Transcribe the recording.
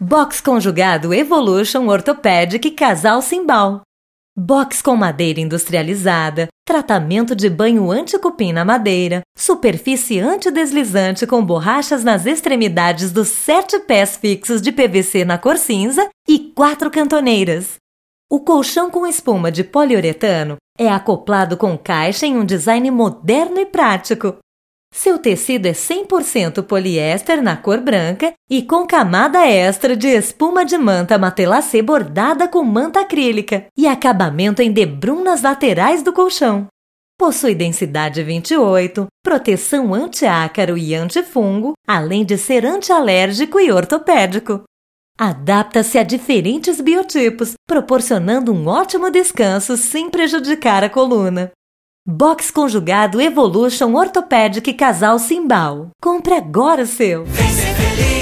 Box conjugado Evolution Orthopedic Casal Simbal. Box com madeira industrializada, tratamento de banho anti-cupim na madeira, superfície antideslizante com borrachas nas extremidades dos 7 pés fixos de PVC na cor cinza e 4 cantoneiras. O colchão com espuma de poliuretano é acoplado com caixa em um design moderno e prático. Seu tecido é 100% poliéster na cor branca e com camada extra de espuma de manta matelassé bordada com manta acrílica e acabamento em debrum nas laterais do colchão. Possui densidade 28, proteção anti-ácaro e antifungo, além de ser antialérgico e ortopédico. Adapta-se a diferentes biotipos, proporcionando um ótimo descanso sem prejudicar a coluna. Box conjugado Evolution Orthopedic Casal Simbal. Compre agora o seu! Vem ser feliz!